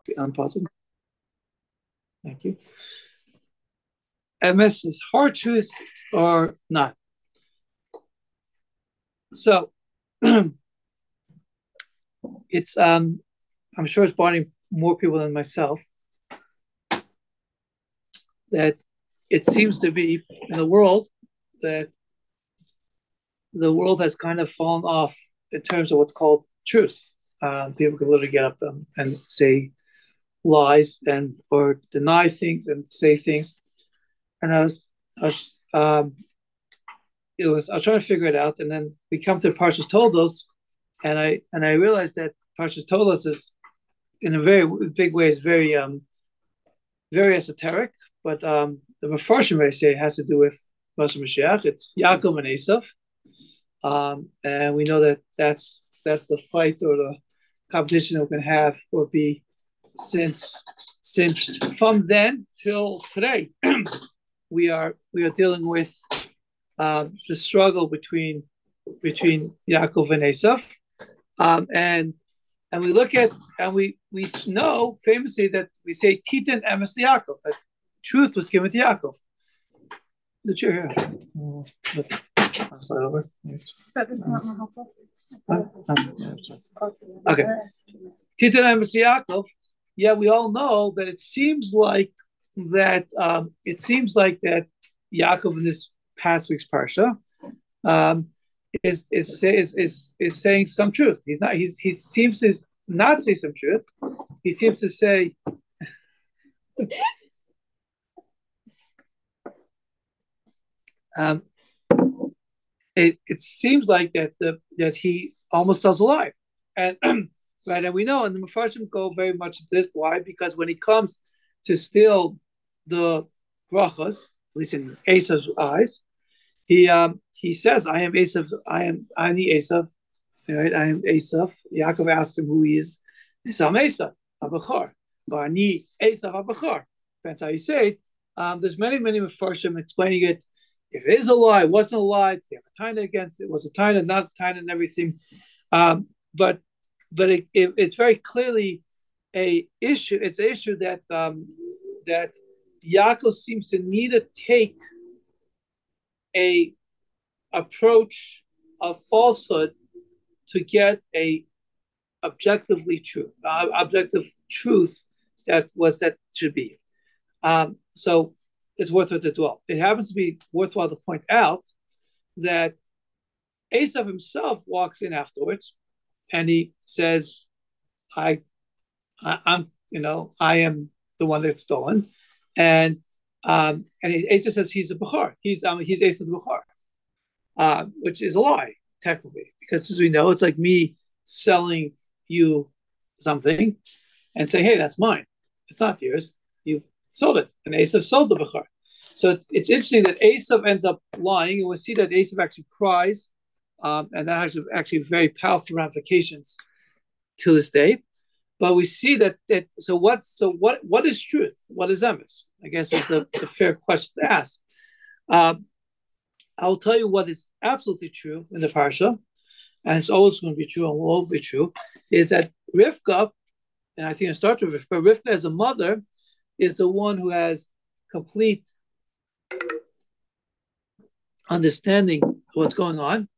Unpause it. Thank you. MS is hard truth or not. So it's I'm sure it's bothering more people than myself that it seems to be in the world that the world has kind of fallen off in terms of what's called truth. People can literally get up and say lies and or deny things and say things. And I was I was trying to figure it out, and then we come to Parshas Toldos, and I realized that Parshas Toldos is in a very big way is very esoteric, but the Mefarshim may say it has to do with Moshe Mashiach. It's Yaakov and Esav, and we know that that's the fight or the competition we can have or be since from then till today. we are dealing with the struggle between Yaakov and Esav, and we look at and we know famously that we say Titan Emes Yaakov, that truth was given to Yaakov. The chair here. Slide over. But it's not more helpful. Okay. Titan Emes Yaakov. Yeah, we all know that it seems like that. Yaakov in this past week's parsha is saying some truth. He's not. He seems to not say some truth. He seems to say. It seems like that he almost tells a lie, and right, and we know, and the Mefarshim go very much into this. Why? Because when he comes to steal the brachas, at least in Esav's eyes, he says, "I am Esav. I'm the Esav. Right? I am Esav." Yaakov asks him who he is. He says, "I'm Esav Abachar. Ani Esav Abachar." Depends how you say it. There's many Mefarshim explaining it. If it is a lie, it wasn't a lie. If you have a taina against it, was a taina, not a taina, and everything. But it's very clearly a issue. It's an issue that that Yaakov seems to need to take a approach of falsehood to get a objective truth that should be. So it's worth it to dwell. It happens to be worthwhile to point out that Esav himself walks in afterwards, and he says, "I'm I am the one that's stolen," and Esav says he's a bechar. He's Esav the bechar, which is a lie technically, because as we know, it's like me selling you something and saying, "Hey, that's mine. It's not yours. You sold it," and Esav sold the bechar. So it's interesting that Esav ends up lying, and we see that Esav actually cries, and that has actually very powerful ramifications to this day. But we see that what is truth? What is emes? I guess is the fair question to ask. I'll tell you what is absolutely true in the parsha, and it's always going to be true and will always be true, is that Rivka, and I think it starts with Rivka. Rivka as a mother is the one who has complete understanding of what's going on.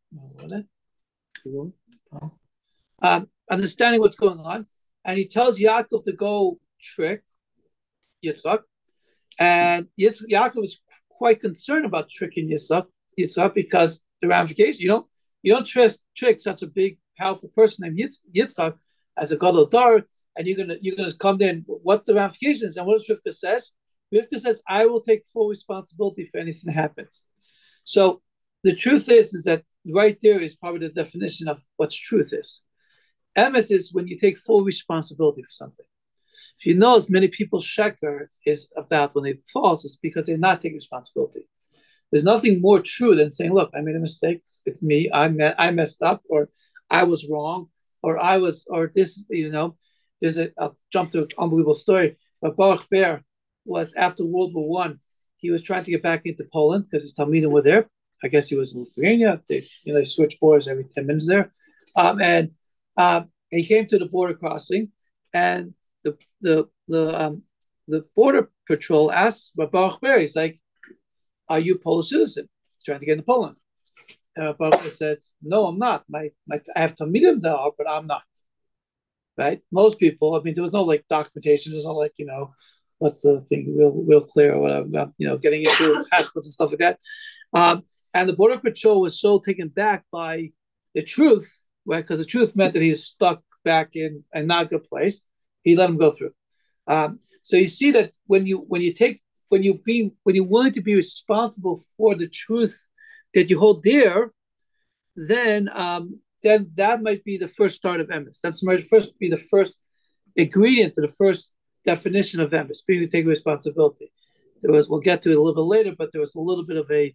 Understanding what's going on, and he tells Yaakov to go trick Yitzchak, and Yaakov is quite concerned about tricking Yitzchak because the ramifications. You don't trick such a big, powerful person named Yitzchak as a gadol dar, and you're gonna come there. And what the ramifications? And what does Rivka says? Rivka says, "I will take full responsibility if anything happens." So the truth is that right there is probably the definition of what truth is. Emes is when you take full responsibility for something. If you know, as many people sheker is about when they false, it's because they're not taking responsibility. There's nothing more true than saying, "Look, I made a mistake. It's me. I messed up, or I was wrong, or this." I'll jump to an unbelievable story. But Baruch Ber was after World War One. He was trying to get back into Poland because his Talmidim were there. I guess he was in Lithuania. They switch borders every 10 minutes there, and he came to the border crossing, and the border patrol asks Baruch Ber, he's like, "Are you a Polish citizen? Trying to get into Poland?" And Baruch said, "No, I'm not. I have to meet him there, but I'm not." Right? Most people, I mean, there was no like documentation. There's no like, what's the thing, real clear or whatever, getting into passports and stuff like that. And the border patrol was so taken back by the truth, right? Because the truth meant that he was stuck back in a not good place. He let him go through. So you see that when you're willing to be responsible for the truth that you hold dear, then that might be the first start of emes. That's might first be the first ingredient to the first definition of emes, being to take responsibility. We'll get to it a little bit later, but there was a little bit of a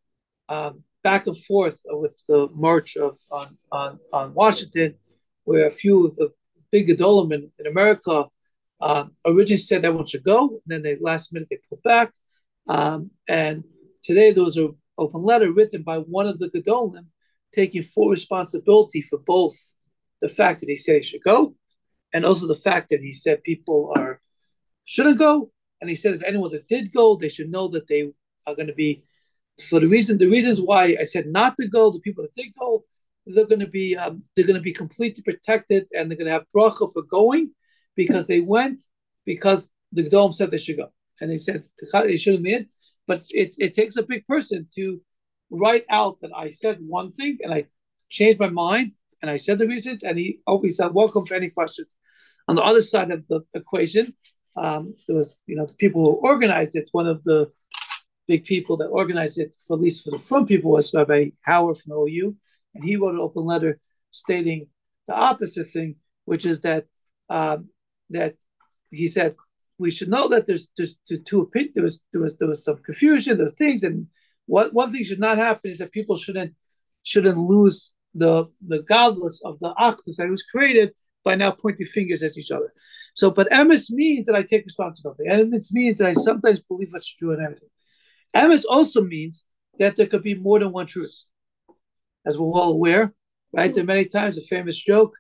back and forth with the march on Washington, where a few of the big Gedolim in America originally said everyone should go, and then last minute they pulled back. And today there was an open letter written by one of the Gedolim taking full responsibility for both the fact that he said he should go, and also the fact that he said people shouldn't go, and he said if anyone that did go, they should know that they are going to be, for the reasons why I said not to go, the people that did go, they're going to be completely protected, and they're going to have bracha for going because they went because the Gedolim said they should go, and they said they shouldn't be in. But it takes a big person to write out that I said one thing and I changed my mind and I said the reasons, and he always said, "Welcome for any questions." On the other side of the equation, there was the people who organized it. One of the big people that organized it, at least for the front people, was Rabbi Howard from OU, and he wrote an open letter stating the opposite thing, which is that that he said we should know that there's two opinions. There was some confusion. There were things, and one thing should not happen is that people shouldn't lose the godless of the achdus that was created by now pointing fingers at each other. So, but emes means that I take responsibility, and it means that I sometimes believe what's true and everything. Emes also means that there could be more than one truth, as we're all aware, right? There are many times a famous joke: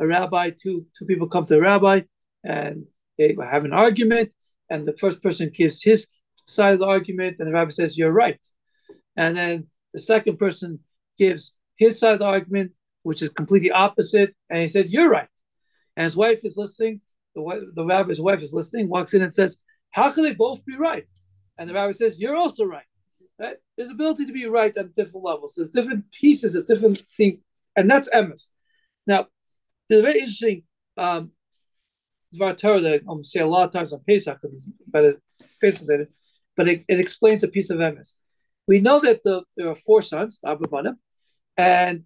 two people come to a rabbi and they have an argument, and the first person gives his side of the argument, and the rabbi says, "You're right." And then the second person gives his side of the argument, which is completely opposite, and he said, "You're right." And his wife is listening. The rabbi's wife is listening, walks in and says, "How can they both be right?" And the rabbi says, "You're also right." Right? There's ability to be right at different levels. There's different pieces, there's different things, and that's emes. Now, there's a very interesting Dvar Torah that I'm say a lot of times on Pesach because it's better spaces in it, but it explains a piece of emes. We know that there are four sons, Abba Banim, and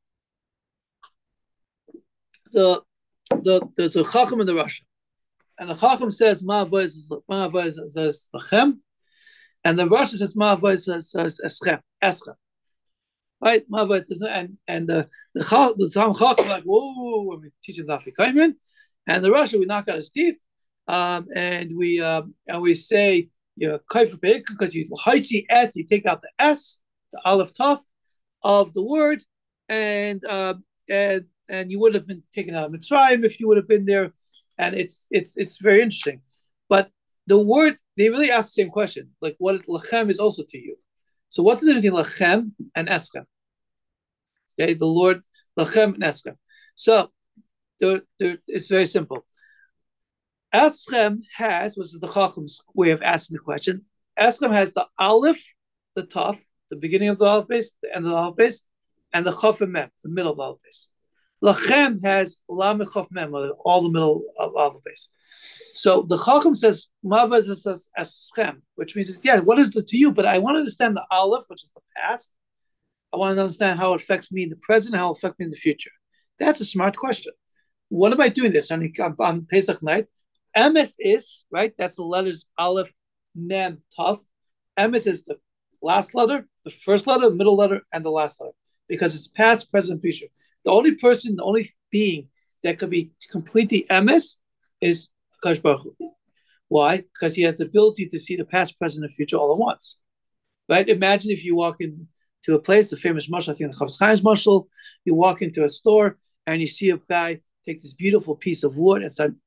there's a Chacham and the Rasha. And the Chacham says, Ma avois lachem, and the Rasha says, Ma avois eschem. Right? Ma avois, and the Chacham like, whoa, when we teach him the Afikaimen, and the Rasha, we knock out his teeth, and we say, you're kaifa beik because you haitzi s, you take out the s, the aleph taf of the word, and you would have been taken out of Mitzrayim if you would have been there, and it's very interesting. But the word, they really ask the same question, like what lachem is also to you. So what's the difference between lachem and eschem? Okay, the Lord lachem and eschem. So it's very simple. Eschem has, which is the Chacham's way of asking the question, Eschem has the aleph, the taf, the beginning of the aleph base, the end of the aleph base, and the chaf and mem, the middle of the aleph base. Lachem has lam and chaf mem, all the middle of aleph base. So the Chacham says, Mava says Eschem, which means, yeah, what is the to you? But I want to understand the aleph, which is the past. I want to understand how it affects me in the present, how it affects me in the future. That's a smart question. What am I doing this on Pesach night? Emes is, right? That's the letters Aleph, Mem, Taf. Emes is the last letter, the first letter, the middle letter, and the last letter, because it's past, present, future. The only being that could be completely Emes is Akash Baruch Hu. Why? Because he has the ability to see the past, present, and future all at once. Right? Imagine if you walk into a place, the famous mashal, I think the Chafetz Chaim's mashal, you walk into a store and you see a guy take this beautiful piece of wood and start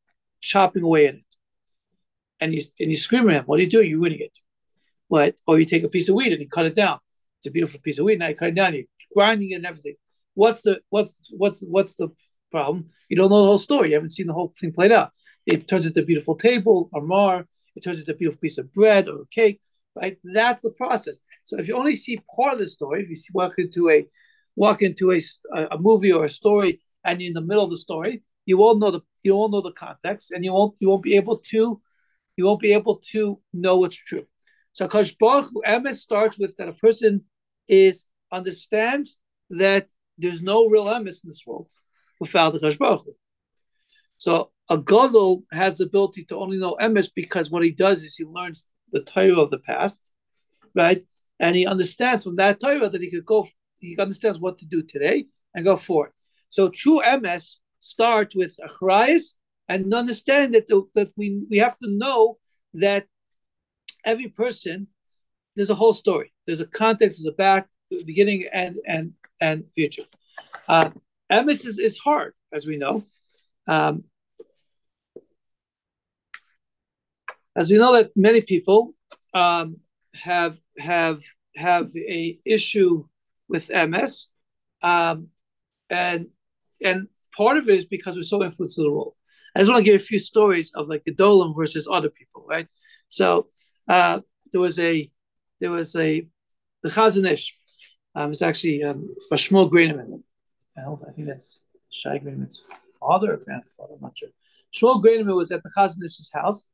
chopping away at it, and you scream at him. What do? You're winning it. What? Or you take a piece of wheat and you cut it down. It's a beautiful piece of wheat. Now you cut it down. You're grinding it and everything. What's the problem? You don't know the whole story. You haven't seen the whole thing played out. It turns into a beautiful table, or mar. It turns into a beautiful piece of bread or a cake. Right? That's the process. So if you only see part of the story, if you walk into a movie or a story, and you're in the middle of the story, you won't know the context, and you won't be able to know what's true. So Kadosh Baruch Hu, emes starts with that a person understands that there's no real emes in this world without the Kadosh Baruch Hu. So a gadol has the ability to only know emes because what he does is he learns the Torah of the past, right? And he understands from that Torah that he understands what to do today and go forward. So true emes starts with achrayus and understand that we have to know that every person, there's a whole story. There's a context, there's a back, the beginning and future. Emes is hard, as we know. As we know that many people have a issue with emes, and part of it is because we're so influenced in the world. I just want to give a few stories of like Gedolim versus other people, right? So there was the Chazon Ish. It's actually Shmuel Greineman. I think that's Shai Greineman's father or grandfather. I'm not sure. Shmuel Greineman was at the Chazon Ish's house.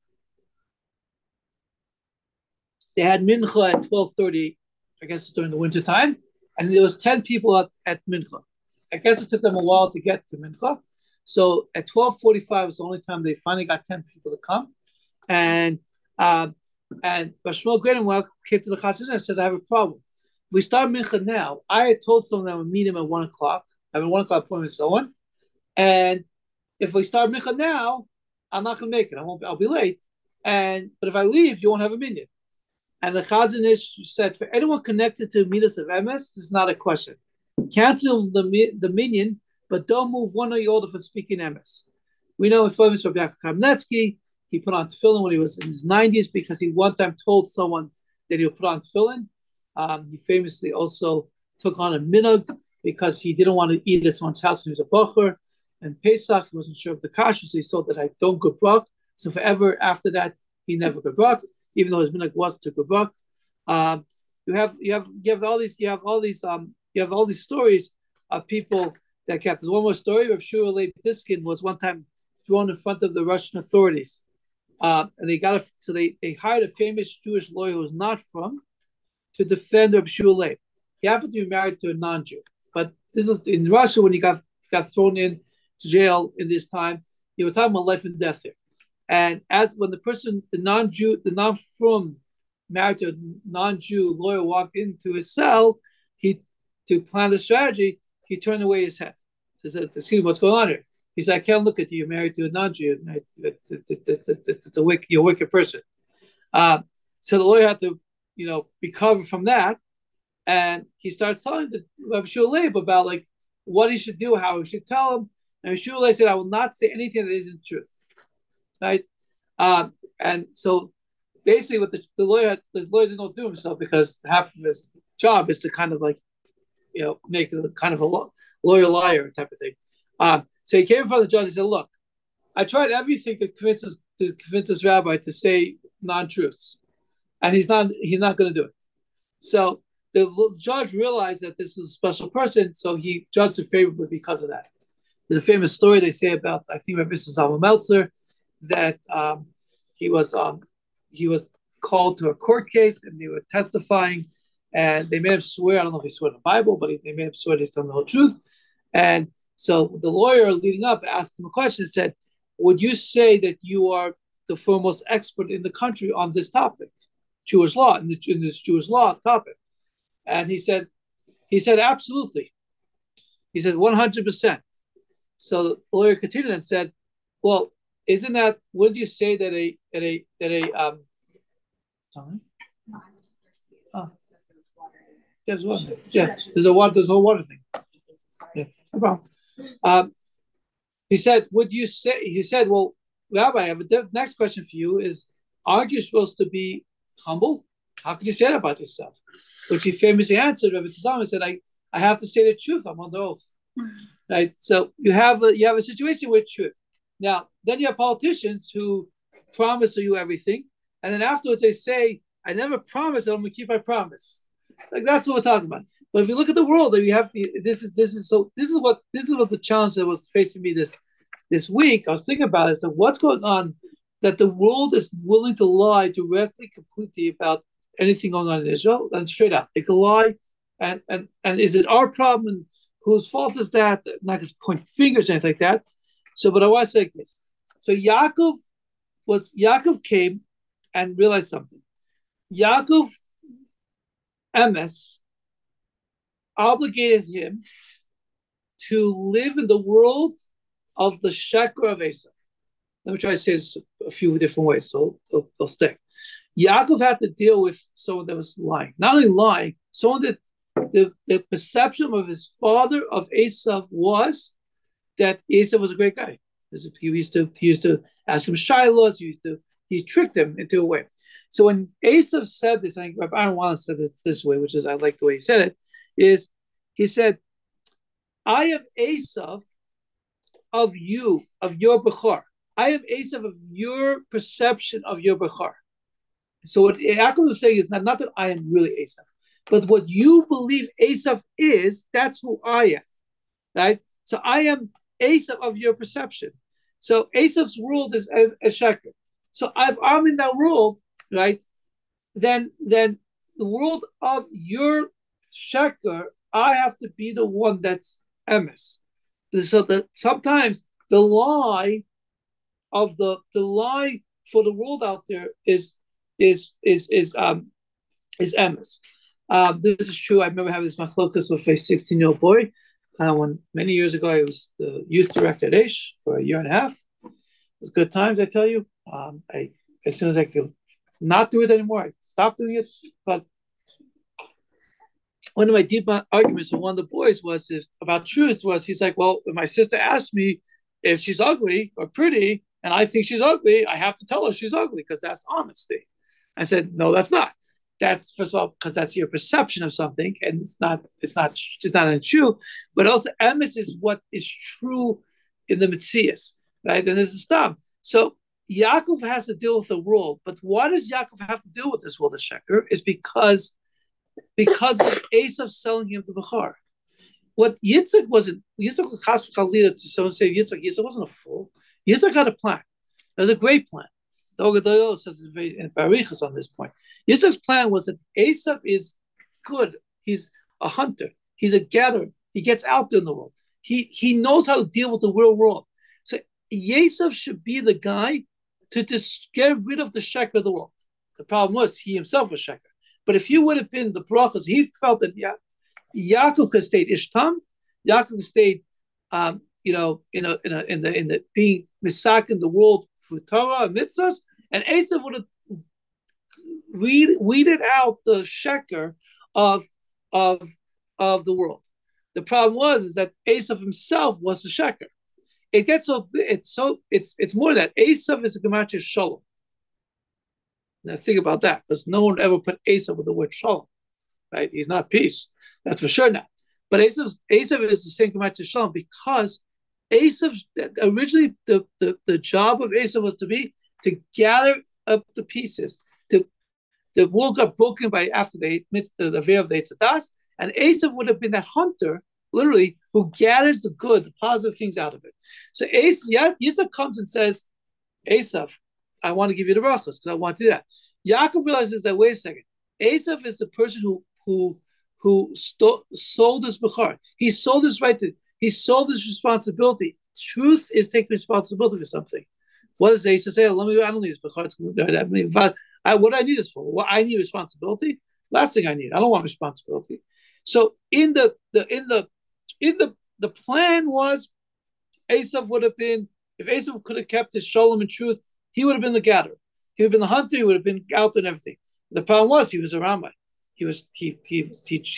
They had mincha at 12:30, I guess during the winter time, and there was 10 people at mincha. I guess it took them a while to get to mincha. So at 12:45 was the only time they finally got 10 people to come. And Shmuel Greineman came to the Chazon and says, I have a problem. If we start mincha now, I had told someone that I would meet him at 1 o'clock. I have a 1 o'clock appointment with someone. And if we start mincha now, I'm not going to make it. I'll be late. But if I leave, you won't have a minyan. And the Chazon Ish said, for anyone connected to Midas of Emes, this is not a question. Cancel the minyan, but don't move one iota from speaking Emes. We know in famous Rabbi Yaakov Kamenetsky, he put on tefillin when he was in his 90s because he one time told someone that he would put on tefillin. He famously also took on a minhag because he didn't want to eat at someone's house when he was a bocher. And Pesach, he wasn't sure of the kashrus, so he saw that I don't go brach. So forever after that, he never go brach, even though his minhag was to go brach. You have all these stories of people that kept. There's one more story. Reb Shua Leib Diskin was one time thrown in front of the Russian authorities, and they hired a famous Jewish lawyer who was not from to defend Reb Shua Leib. He happened to be married to a non-Jew, but this is in Russia when he got thrown in to jail in this time. They were talking about life and death here, and as when the non-from married to a non-Jew lawyer walked into his cell, to plan the strategy, he turned away his head. He said, excuse me, what's going on here? He said, I can't look at you. You're married to a non-Jew. You're a wicked person. So the lawyer had to, recover from that. And he started telling the Rabbi Shua Leib about like what he should do, how he should tell him. And Rabbi Shua Leib said, I will not say anything that isn't truth. Right? And so basically what the lawyer didn't know what to do himself because half of his job is to kind of like, make it kind of a lawyer liar type of thing. So he came in front of the judge and said, look, I tried everything to convince this rabbi to say non-truths. And he's not going to do it. So the judge realized that this is a special person, so he judged it favorably because of that. There's a famous story they say about, I think, Rabbi Zalman Meltzer, that he was called to a court case and they were testifying, and they made him swear. I don't know if he swore in the Bible, but they made him swear he's telling the whole truth. And so the lawyer leading up asked him a question and said, would you say that you are the foremost expert in the country on this topic, Jewish law, in this Jewish law topic? And he said, absolutely. He said, 100%. So the lawyer continued and said, well, wouldn't you say that sorry? No, I'm just thirsty. Oh. There's water. Yeah, there's a whole water thing. Yeah, no problem. He said, well, Rabbi, I have a next question for you is, aren't you supposed to be humble? How could you say that about yourself? Which he famously answered, Rabbi Tzalman said, I have to say the truth. I'm on the oath. Right? So you have a situation with truth. Now, then you have politicians who promise you everything, and then afterwards they say, I never promised that I'm going to keep my promise. Like that's what we're talking about. But if you look at the world, you have this is what the challenge that was facing me this week. I was thinking about it. So what's going on that the world is willing to lie directly, completely about anything going on in Israel, and straight out they can lie, and is it our problem? And whose fault is that? Not just point fingers or anything like that. So, but I want to say this. So Yaakov came and realized something. Yaakov MS obligated him to live in the world of the sheker of Esav. Let me try to say this a few different ways, so it'll stick. Yaakov had to deal with someone that was lying. Not only lying, someone that the perception of his father of Esav was that Esav was a great guy. He used to ask him shilohs. He tricked him into a way. So when Esav said this, I don't want to say it this way, which is I like the way he said it, is he said, I am Esav of you, of your Bechor. I am Esav of your perception of your Bechor. So what Yaakov is saying is not that I am really Esav, but what you believe Esav is, that's who I am, right? So I am Esav of your perception. So Esav's world is a sheker. So if I'm in that world, right, then the world of your sheker, I have to be the one that's emes. So that sometimes the lie for the world out there is emes. This is true. I remember having this machlokas with a 16-year-old boy. When many years ago, I was the youth director at Aish for a year and a half. It was good times, I tell you. As soon as I could not do it anymore, I stopped doing it. But one of my deep arguments with one of the boys about truth was he's like, well, if my sister asked me if she's ugly or pretty, and I think she's ugly, I have to tell her she's ugly because that's honesty. I said, no, that's not. That's first of all because that's your perception of something, and it's not untrue. But also, emes is what is true in the Metzias, right? And there's a stop. So Yaakov has to deal with the world, but why does Yaakov have to deal with this world of sheker? Is because of Esav selling him the Bechor. What Yitzchak wasn't, Yitzchak was chas v'chalila to someone say Yitzchak wasn't a fool. Yitzchak had a plan. It was a great plan. The Ogadoyo says it's very barichas on this point. Yitzchak's plan was that Esav is good. He's a hunter. He's a gatherer. He gets out there in the world. He knows how to deal with the real world. So Esav should be the guy to just get rid of the sheker of the world. The problem was he himself was sheker. But if he would have been the brachas, he felt that Yaakov could stay ishtam, Yaakov stayed, in the being misak in the world for Torah and mitzvahs, and Esav would have weeded out the sheker of the world. The problem is that Esav himself was the sheker. It gets it's more than that. Esav is a gematria shalom. Now think about that, because no one ever put Esav with the word shalom, right? He's not peace, that's for sure not. But Esav is the same gematria shalom because Esav originally the job of Esav was to gather up the pieces. The world got broken by after the veil of the Eitzadas, and Esav would have been that hunter, literally, who gathers the good, the positive things out of it. So Yitzchak comes and says, Esav, I want to give you the brachas because I want to do that. Yaakov realizes that, wait a second, Esav is the person who sold his bechor. He sold his right to. He sold his responsibility. Truth is taking responsibility for something. What does Esav say? I don't need this bechor. What I need is for. What I need responsibility. Last thing I need. I don't want responsibility. So in the plan was Esav would have been, if Esav could have kept his shalom and truth, he would have been the gatherer. He would have been the hunter. He would have been out and everything. The problem was he was a Rambam. He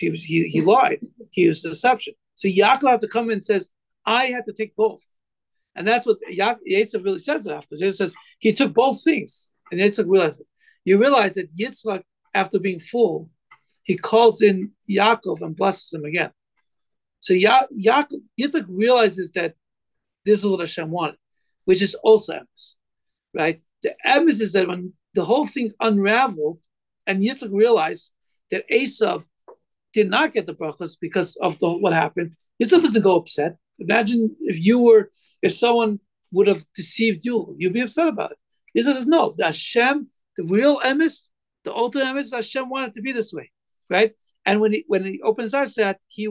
lied. He was deception. So Yaakov had to come in and says, I had to take both. And that's what Yitzchak really says after. He says he took both things, and Yitzchak realized it. You realize that Yitzchak, after being full, he calls in Yaakov and blesses him again. So Yitzchak realizes that this is what Hashem wanted, which is also emes, right? The emes is that when the whole thing unraveled, and Yitzchak realized that Esav did not get the brachas because of what happened. Yitzchak doesn't go upset. Imagine if someone would have deceived you, you'd be upset about it. Yitzchak says, no, the Hashem, the real emes, the ultimate emes, Hashem wanted to be this way, right? And when he opens his eyes to that, he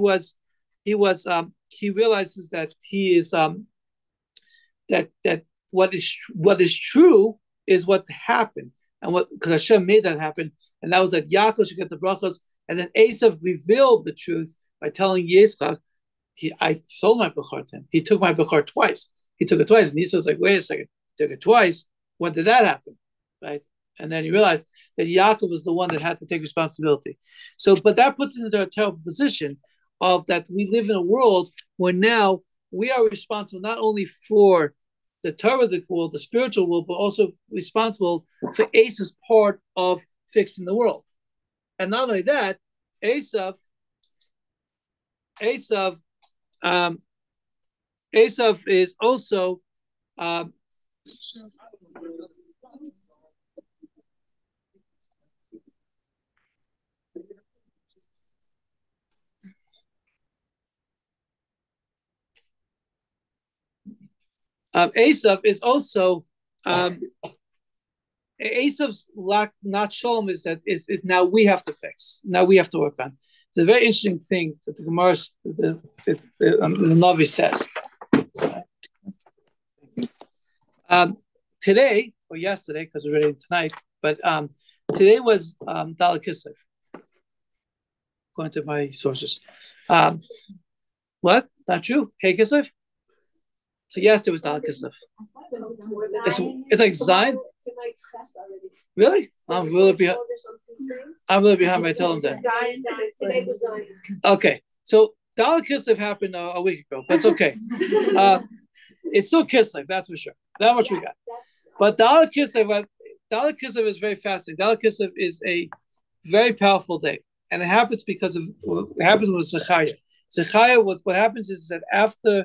realizes that he is that what is true is what happened, and because Hashem made that happen, and that was that Yaakov should get the brachas, and then Esav revealed the truth by telling Yitzchak, I sold my bechor to him. He took my bechor twice. He took it twice, and Yisrael's like, wait a second, he took it twice. When did that happen, right? And then he realized that Yaakov was the one that had to take responsibility. So, but that puts us into a terrible position of that we live in a world where now we are responsible not only for the Torah of the world, the spiritual world, but also responsible for Esav's part of fixing the world. And not only that, Esav is also Esav is also Esav's lack, not shalom, is now we have to fix. Now we have to work on. It's a very interesting thing that the Gemara, the Navi says. Today or yesterday, because we're ready tonight, but today was Daled Kislev, according to my sources. What? Not true. Hey Kislev. So yesterday was Daled Kislev. It's like Zion. Really? I'm really behind my toes then. Okay, so Daled Kislev happened a week ago, but it's okay. It's still Kislev, that's for sure. That much we got. But Daled Kislev is very fascinating. Daled Kislev is a very powerful day, and it happens because of what happens with Zechariah. Zechariah, what happens is that after,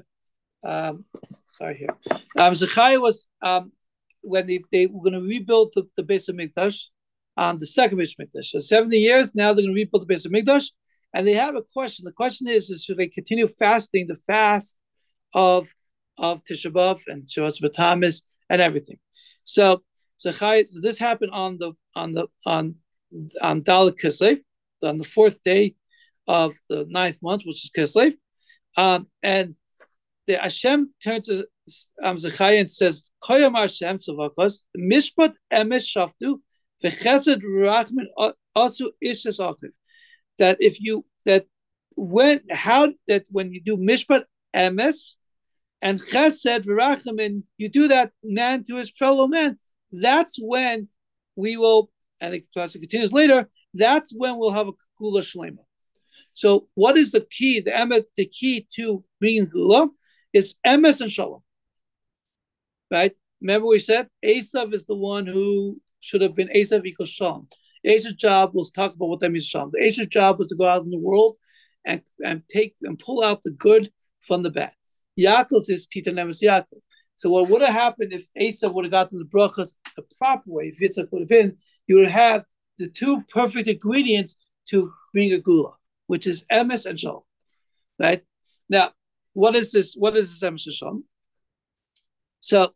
Zechariah was when they were going to rebuild the Beis Hamikdash, the second Beis Hamikdash. So 70 years now they're going to rebuild the Beis Hamikdash, and they have a question. The question is should they continue fasting the fast of Tisha B'Av and Shiras B'Tamis and everything? So this happened on Daled Kislev, on the fourth day of the 9th month, which is Kislev, and the Hashem turns to Zechariah and says, "Koyam Hashem Tzavakos Mishpat Emes Shaftu VeChesed Rachman Asu Ishas Achiv." That when you do Mishpat Emes and Chesed V'Rachamim, you do that man to his fellow man. That's when we will, and it continues later. That's when we'll have a Gula Shlema. So, what is the key? The key to bringing Gula is Emes and Shalom. Right? Remember we said Esav is the one who should have been Esav equals Shalom. Esav's job was talk about what that means Shalom. The Esav's job was to go out in the world and take and pull out the good from the bad. Yaakov is Tita Nemes Yaakov. So what would have happened if Esav would have gotten the brachas the proper way, if Yitzchak would have been, you would have the two perfect ingredients to bring a gula, which is Emes and Shalom. Right? Now, what is this? What is this Emes and Shalom? So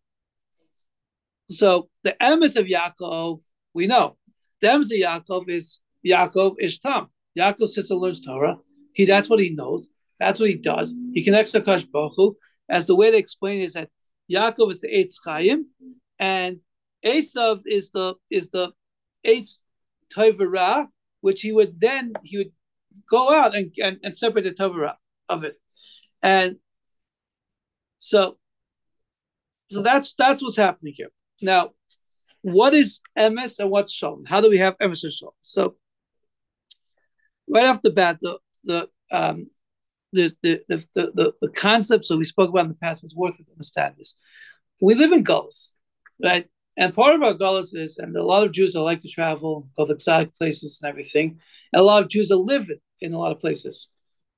the Emes of Yaakov, we know. The Emes of Yaakov is Tam. Yaakov sits and learns Torah. That's what he knows. That's what he does. He connects to Kadosh Baruch Hu. As the way they explain is that Yaakov is the Eitz Chaim, and Esav is the Eitz Tovara, which he would go out and separate the Tovara of it. And so that's what's happening here. Now, what is Emes and what's Shalom? How do we have Emes and Shalom? So right off the bat, the concepts that we spoke about in the past was worth it to understand this. We live in Gullus, right? And part of our Gullus is, and a lot of Jews that like to travel, go to exotic places and everything. And a lot of Jews that live in a lot of places,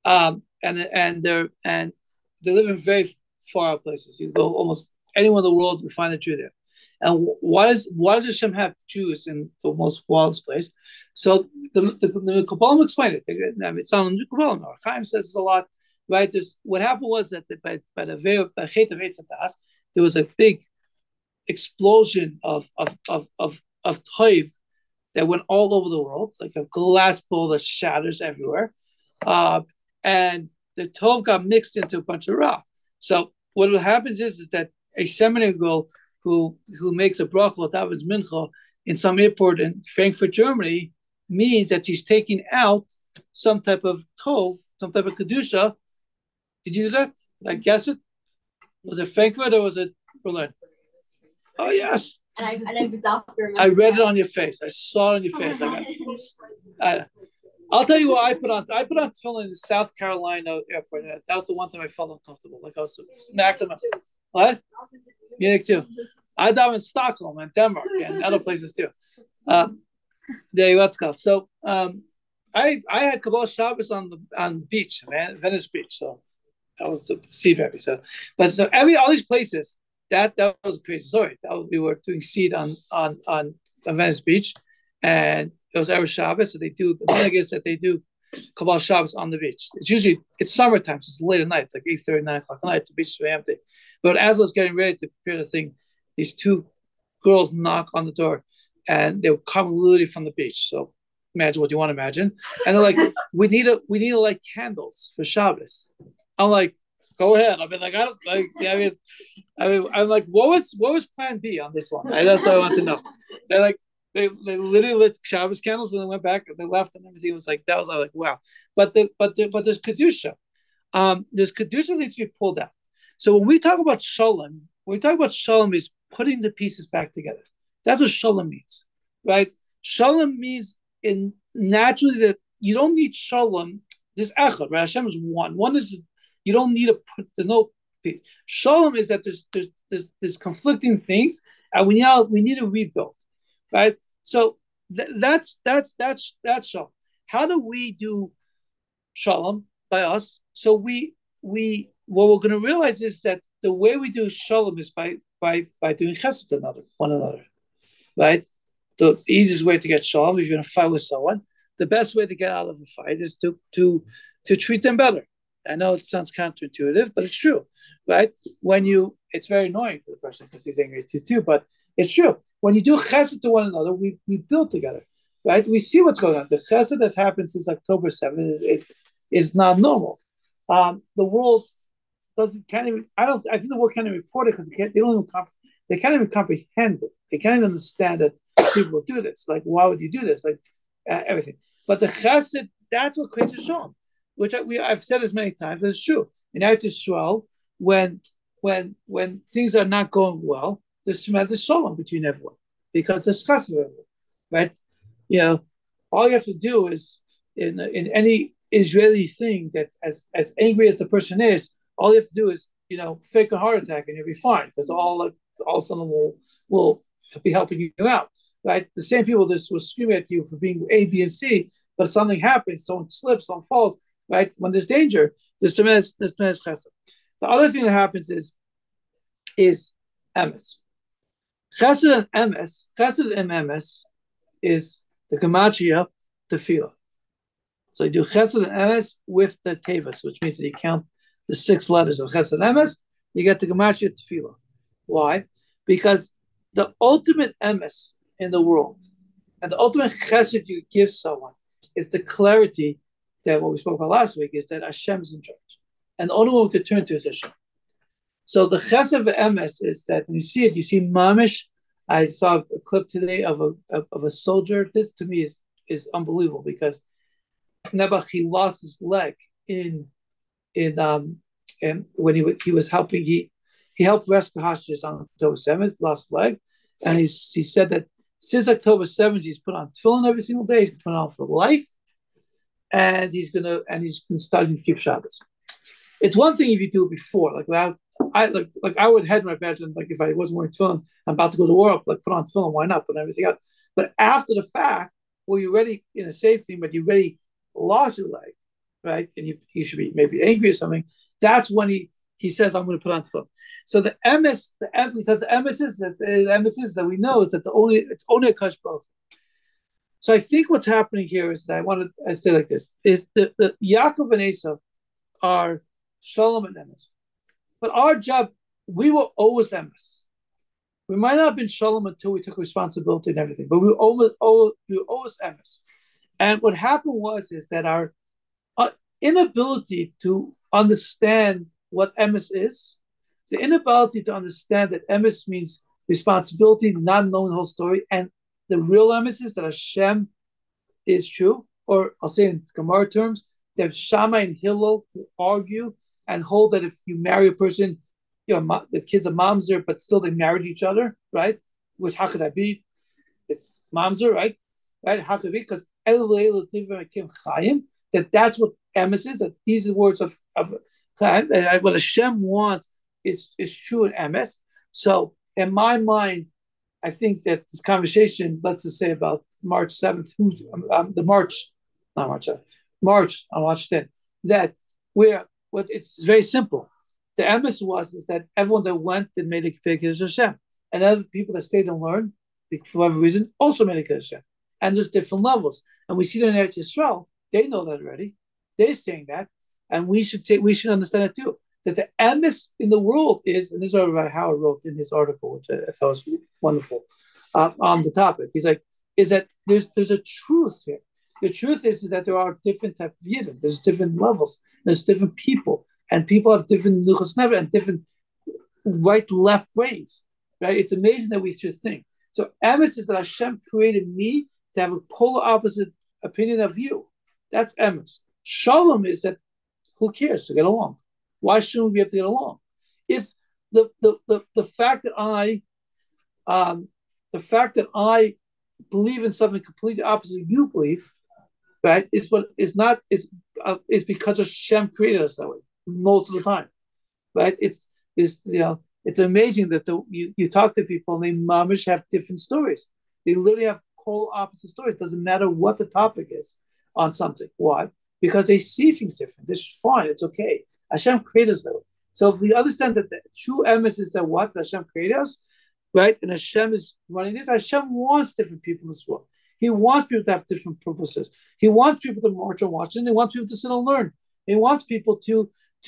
and they live in very far out places. You go almost anywhere in the world, you find a Jew there. And why does Hashem have Jews in the most wildest place? So the Kabbalah explained it. It's on the Kabbalah. Chaim says this a lot, right? What happened was that by the Chet of Eitz Hadas, there was a big explosion of toiv that went all over the world, like a glass bowl that shatters everywhere, and the tov got mixed into a bunch of ra. So what happens is that a seminary girl who makes a bracha davens mincha in some airport in Frankfurt, Germany, means that she's taking out some type of tov, some type of kedusha. Did you do that? I guess it was it Frankfurt or was it Berlin? Oh yes. I read it on your face. I saw it on your face. I'll tell you what I put on. I put on tefillin in the South Carolina airport. That was the one time I felt uncomfortable. Like I was smacked them up. What? Munich too. I dive in Stockholm and Denmark and other places too. There, let's go. So I had Kabbalah Shabbos on the beach, man, Venice Beach. So that was the seed baby. So all these places. That was a crazy story. We were doing seed on Venice Beach, and it was Erev Shabbos. So they do the thing is that they do Kabbalah Shabbos on the beach. It's summertime, so it's late at night. It's like 8:30, 9 o'clock at night. The beach is very empty. But as I was getting ready to prepare the thing, these two girls knock on the door, and they were coming literally from the beach. So imagine what you want to imagine. And they're like, "We need to light candles for Shabbos." I'm like, go ahead. I mean, like, I don't like. I'm like, what was Plan B on this one? That's what I want to know. They're like, they literally lit Shabbos candles and then went back. They left and everything was like that. Was like, wow. But there's kedusha. There's kedusha needs to be pulled out. So when we talk about shalom, is putting the pieces back together. That's what shalom means, right? Shalom means in naturally that you don't need shalom. There's echad, right? Hashem is one. One is you don't need to put. There's no peace. Shalom is that there's conflicting things, and we need to rebuild, right? So that's shalom. How do we do shalom by us? So what we're going to realize is that the way we do shalom is by doing chesed to one another, right? The easiest way to get shalom, if you're in a fight with someone, the best way to get out of a fight is to treat them better. I know it sounds counterintuitive, but it's true, right? It's very annoying for the person because he's angry too, but it's true. When you do chesed to one another, we build together, right? We see what's going on. The chesed that happened since October 7th is not normal. The world can't even. I think the world can't even report it because they can't even comprehend it. They can't even understand that people will do this. Like, why would you do this? Like everything. But the chesed, that's what creates a shalom, which I've said this many times. It's true. In Eretz Yisrael, when things are not going well, there's tremendous shalom between everyone because there's chesed everyone, right? All you have to do is in any Israeli thing that as angry as the person is, all you have to do is fake a heart attack and you'll be fine because all of a sudden will be helping you out, right? The same people that will scream at you for being A, B, and C, but something happens, someone slips, someone falls, right? When there's danger, there's tremendous chesed. The other thing that happens is emes. Chesed and emes is the gematria tefillah. So you do chesed and emes with the tevas, which means that you count the 6 letters of chesed and emes, you get the gematria tefillah. Why? Because the ultimate emes in the world and the ultimate chesed you give someone is the clarity that what we spoke about last week is that Hashem is in charge. And the only one we could turn to is Hashem. So the chesed of emes is that when you see it, you see mamish. I saw a clip today of a soldier. This to me is unbelievable because Nebuch, he lost his leg and when he was helping, he helped rescue hostages on October 7th, lost his leg, and he said that since October 7th he's put on tefillin every single day. He's put on for life, and he's been starting to keep Shabbos. It's one thing if you do it before, like that. I would head my bed and like if I wasn't wearing tefillin, I'm about to go to work, like put on tefillin, why not? Put everything out. But after the fact, well, you're ready in a safety, but you already lost your leg, right? And you should be maybe angry or something. That's when he says, I'm going to put on tefillin. So because the emesis that we know is that it's only a kash baruch. So I think what's happening here is that I say like this is the Yaakov and Esau are Shalom and Emes. But our job, we were always emes. We might not have been shalom until we took responsibility and everything, but we were always emes. And what happened is that our inability to understand what emes is, the inability to understand that emes means responsibility, not knowing the whole story, and the real emes is that Hashem is true, or I'll say in Gemara terms, that Shammai and Hillel who argue and hold that if you marry a person, the kids are mamzer, but still they married each other, right? Which how could that be? It's mamzer, right? Right? How could it be? Because that's what emes is. That these are words of what Hashem wants is true in emes. So in my mind, I think that this conversation, let's just say about March 7th, not March 7th, March on March 10th, that it's very simple. The emes is that everyone that went and made a Kiddush Hashem, and other people that stayed and learned for whatever reason also made a Kiddush Hashem, and there's different levels. And we see that in Eretz Yisrael, they know that already. They're saying that, and we should understand it too. That the emes in the world is, and this is what Rabbi Howard wrote in his article, which I thought was wonderful on the topic. He's like, is that there's a truth here. The truth is that there are different types of yidden. There's different levels. There's different people, and people have different luchos never and different right left brains. Right? It's amazing that we should think. So emes is that Hashem created me to have a polar opposite opinion of you. That's emes. Shalom is that who cares to get along? Why shouldn't we have to get along? If the fact that I believe in something completely opposite you believe, right, is because Hashem created us that way most of the time, right? It's amazing that you talk to people and they mamish have different stories. They literally have whole opposite stories. It doesn't matter what the topic is on something. Why? Because they see things different. This is fine. It's okay. Hashem created us that way. So if we understand that the true emes is that what Hashem created us, right, and Hashem is running this, Hashem wants different people in this world. He wants people to have different purposes. He wants people to march on Washington. He wants people to sit and learn. He wants people to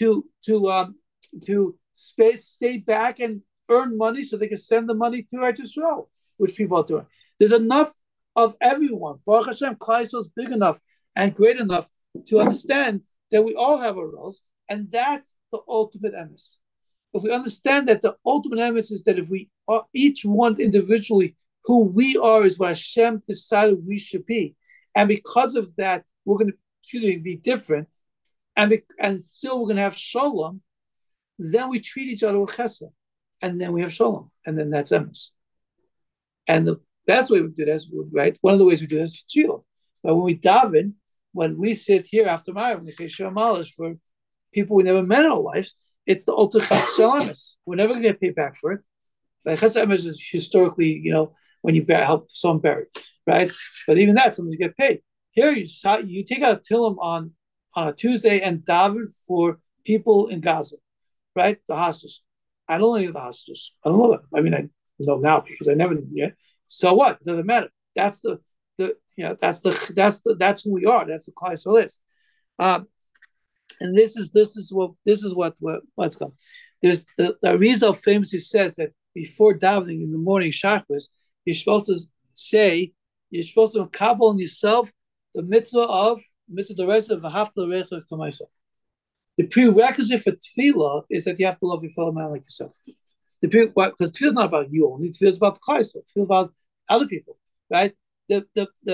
stay back and earn money so they can send the money to Eretz Yisrael, which people are doing. There's enough of everyone. Baruch Hashem, Klal Yisrael is big enough and great enough to understand that we all have our roles, and that's the ultimate emes. If we understand that the ultimate emes is that if we are each one individually, who we are is what Hashem decided we should be, and because of that, we're going to be different, and still we're going to have shalom. Then we treat each other with chesed, and then we have shalom, and then that's emes. And the best way we do this, right? One of the ways we do this is tefillah. But when we daven, when we sit here after Ma'ariv, when we say Shem Malash for people we never met in our lives, it's the ultimate chesed emes. We're never going to get paid back for it. Like chesed emes is historically, when you help someone bury, right? But even that, someone's get paid. Here, you take out a tillim on a Tuesday and daven for people in Gaza, right? The hostages. I don't know any of the hostages. I don't know them. I mean, I know now because I never knew yet. So what? It doesn't matter. That's that's who we are. That's the Klal Yisrael is. And this is what's come. There's the Arizal famously says that before davening in the morning chakras, you're supposed to kabel on yourself the mitzvah the rest of v'hafta l'recha. The prerequisite for tefillah is that you have to love your fellow man like yourself. Because tefillah is not about you only. Tefillah is about the Klal Yisrael. Tefillah is about other people, right? The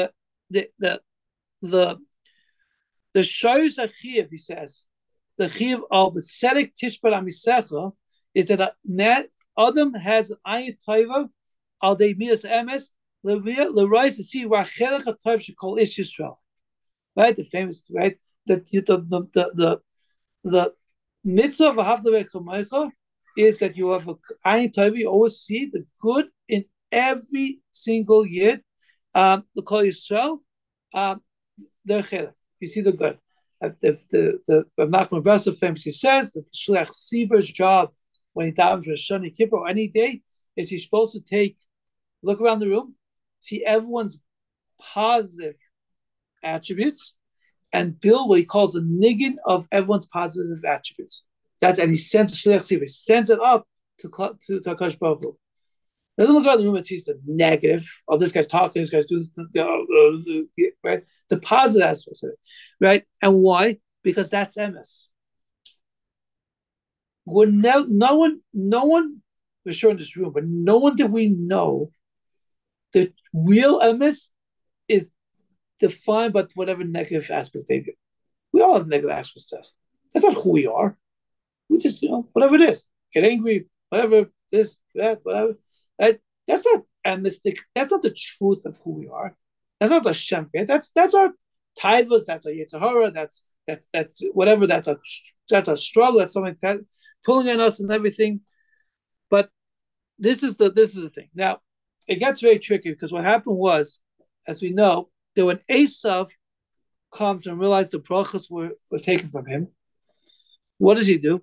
shayus achiv, he says, the chiv of the tzedek tishbar amisecha is that a Adam has an ayin taiva al dei midas emes l'rais to see rachelach atayv shekol ish Yisrael, right? The famous, right? That Mitzvah v'havdavei is that you have a ayin tov. You always see the good in every single yid. The Kol Yisrael, they're chilek. You see the good. The Rav Nachman Breslev famously says that the Shliach Siber's job when he davens for Shani Kippur or any day is he's supposed to look around the room, see everyone's positive attributes, and build what he calls a niggin of everyone's positive attributes. And he sends Shliach Siber, he sends it up to Hakadosh Baruch Hu. Doesn't look around the room and sees the negative. Oh, this guy's talking, this guy's doing, right? The positive aspects of it, right? And why? Because that's emes. No one, for sure in this room, but no one that we know, the real emes is defined by whatever negative aspect they do. We all have negative aspects to us. That's not who we are. We just, whatever it is, get angry, whatever, this, that, whatever. Right? That's not a mystic. That's not the truth of who we are. That's not the Shem. That's our taivas. That's our yitzhara. That's whatever. That's a struggle. That's something that pulling on us and everything. But this is the thing. Now it gets very tricky because what happened was, as we know, that when Esav comes and realizes the brachos were taken from him, what does he do?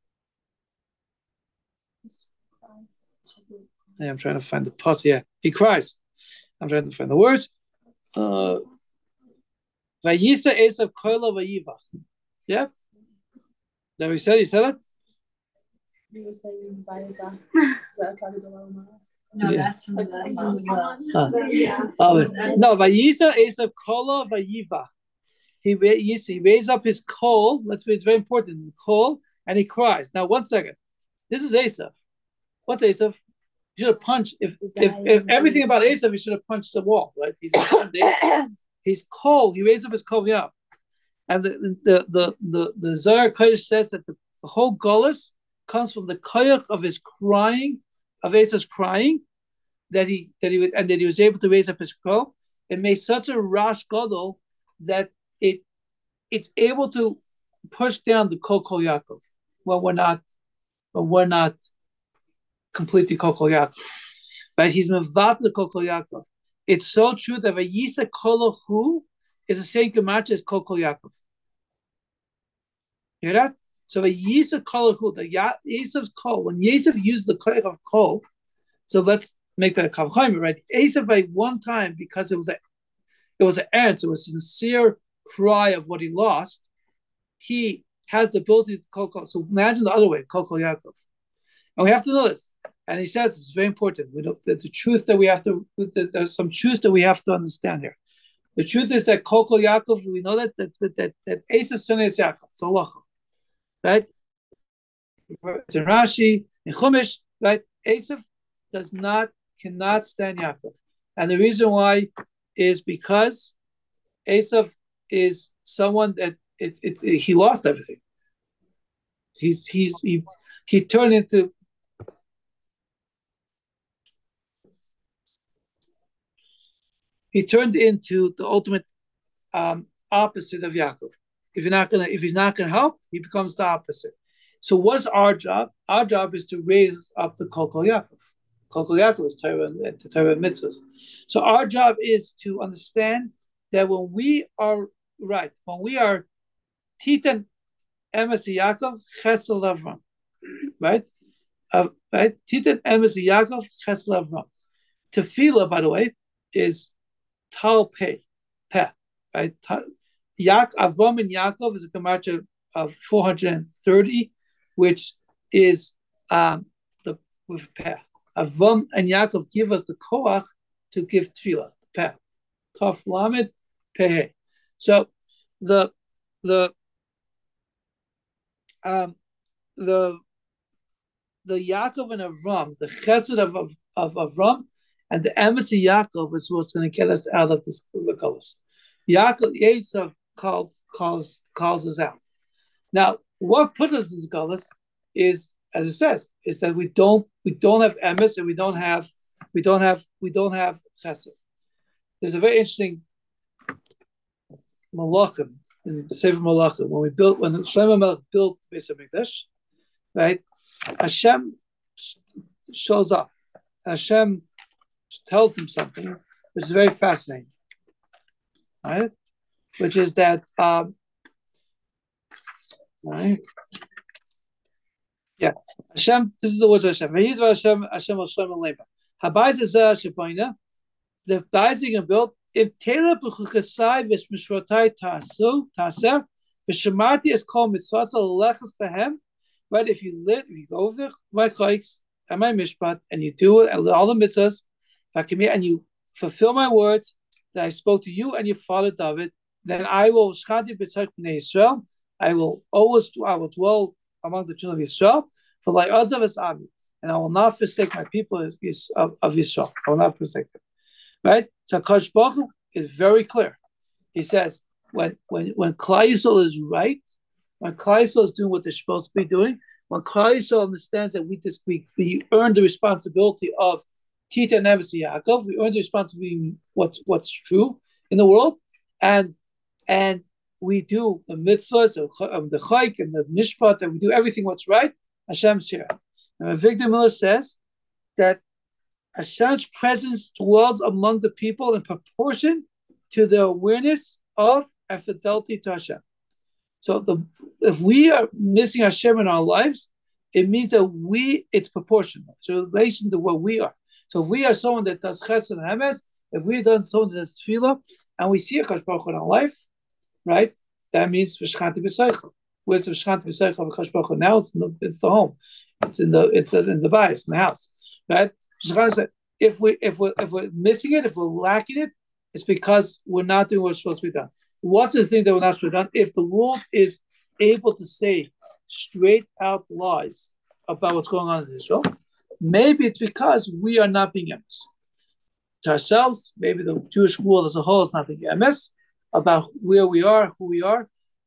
I'm trying to find the pause. Yeah, he cries. I'm trying to find the words. Vayisa Esav koila vayivach. Yeah. That he said it? You were saying Vayisa. No, yeah. That's from the No, Vayisa Esav koila vayivach. He raised up his coal. Let's be, it's very important. Coal, and he cries. Now, 1 second. This is Esav. What's Esav? You should have punched. If everything about Esav, he should have punched the wall, right? He's cold. He raised up his coal, yeah. And the Zohar Kodesh says that the whole Golus comes from the koyach of his crying, of Esav's crying, that he was able to raise up his coal. It made such a rash gadol that it's able to push down the Kol Yaakov when we're not completely Kol Yaakov. Right? He's mevat the Kol Yaakov. It's so true that Vayisa Kolohu is the same gematria as Kol Yaakov. You hear that? So Vayisa Kolohu, the Esav's Kol, when Esav used the koyach of Kol, so let's make that a kavchayim, right? Esav by one time, because it was an ernst, it was a sincere cry of what he lost, he has the ability to Kol. So imagine the other way, Kol Yaakov. And we have to know this. And he says it's very important. We know that the truth that we have to, there's some truth that we have to understand here. The truth is that Kol Yaakov, we know that Esav son is Yaakov. It's Allah. Right? It's in Rashi, in Chumash, right? Esav cannot stand Yaakov. And the reason why is because Esav is someone that he lost everything. He turned into the ultimate opposite of Yaakov. If he's not gonna help, he becomes the opposite. So what's our job? Our job is to raise up the Kol Yaakov. Kol Yaakov is Torah and mitzvahs. So our job is to understand that when we are Titan Emes Yaakov Chesed Avram, right? Right? Titan Emes Yaakov Chesed Avram. Tefillah, by the way, is Tal Peh, right? Avram and Yaakov is a gematria of 430, which is with Peh. Avram and Yaakov give us the koach to give tefillah. Peh, Taf Lamed Peh. So the Yaakov and Avram, the chesed of Avram, and the emes of Yaakov is what's going to get us out of this colors. Yaakov, Yitzhak calls us out. Now, what put us in this colors is, as it says, is that we don't have emes and we don't have chesed. There's a very interesting malachim in Sefer Malachim, when Shlomo Melech built the Beis Hamikdash, right? Hashem shows up, and Hashem tells him something which is very fascinating, right? Which is that, right? Yeah, Hashem. This is the words of Hashem. Hashem will show him labor. Habayz is Shepoina. The Bayzing and built. If Taylor B'chuchasai v'shmishrotai taseh v'shemarti is called mitzvah lechas behem. Right? If you go over my chayks and my mishpat, and you do it, and all the mitzvahs, and you fulfill my words that I spoke to you and your father David, then I will shchati b'tzach b'nei Yisrael. I will dwell among the children of Israel for like others of his army, and I will not forsake my people of Israel. I will not forsake them. Right? So Kadosh Baruch Hu is very clear. He says when Klal Yisrael is right, when Klal Yisrael is doing what they're supposed to be doing, when Klal Yisrael understands that we earn the responsibility of Tita Neves Yaakov, we earn the responsibility of what's true in the world, and we do the mitzvahs of the chayk and the mishpat, and we do everything what's right. Hashem's here. And Victor Miller says that Hashem's presence dwells among the people in proportion to the awareness of and fidelity to Hashem. So if we are missing Hashem in our lives, it means that it's proportional. It's in relation to what we are. So if we are someone that does chesed and emes, if we've done someone that does tefillah, and we see a Kadosh Baruch Hu in our life, right? That means v'shchanti b'seichel. Where's the v'shchanti b'seichel of Kadosh Baruch Hu? Now it's the home. It's in the bias, in the house, right? If we're missing it, if we're lacking it, it's because we're not doing what's supposed to be done. What's the thing that we're not supposed to be done? If the world is able to say straight out lies about what's going on in Israel, maybe it's because we are not being honest to ourselves. Maybe the Jewish world as a whole is not being honest about where we are, who we are,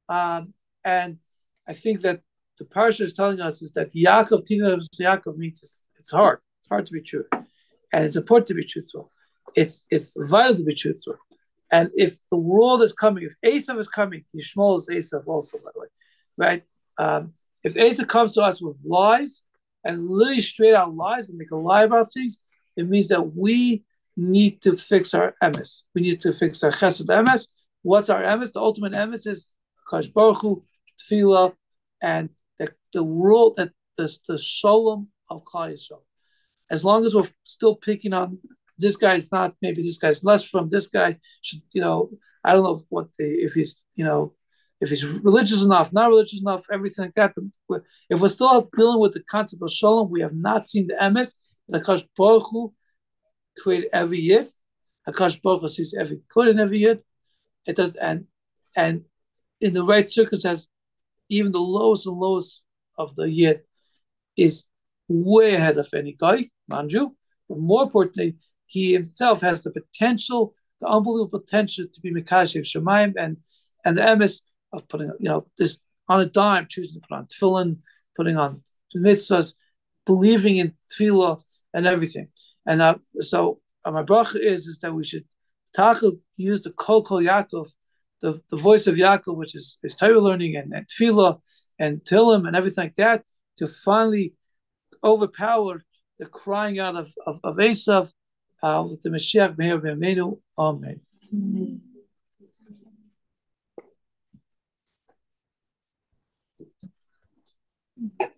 and I think that the parsha is telling us is that Yaakov means it's hard. It's hard to be true, and it's important to be truthful. It's vital to be truthful. And if the world is coming, if Esav is coming, Yishmael is Esav also, by the way, right? If Esav comes to us with lies and literally straight out lies and make a lie about things, it means that we need to fix our emes. We need to fix our chesed emes. What's our emes? The ultimate emes is Kadosh Baruch Hu, tefillah, and the world, that the shalom of Klal Yisrael. As long as we're still picking on this guy's not, maybe this guy's less from this guy, should, I don't know if he's religious enough, not religious enough, everything like that. If we're still dealing with the concept of shalom, we have not seen the emes. The Kadosh Baruch Hu created every yid. Hakadosh Baruch Hu sees every good in every yid. It does, and in the right circumstance, even the lowest and lowest of the yid is way ahead of any guy, mind you. But more importantly, he himself has the potential, the unbelievable potential to be Mekadosh Shemaim, and the emes of putting, this on a dime, choosing to put on tefillin, putting on mitzvahs, believing in tefillah and everything. And so my bracha is that we should use the Kol Yaakov, the voice of Yaakov, which is Torah learning and tefillah and Tillim and everything like that, to finally overpower the crying out of Esav with the Mashiach Meher B'Yameinu. Amen. Amen.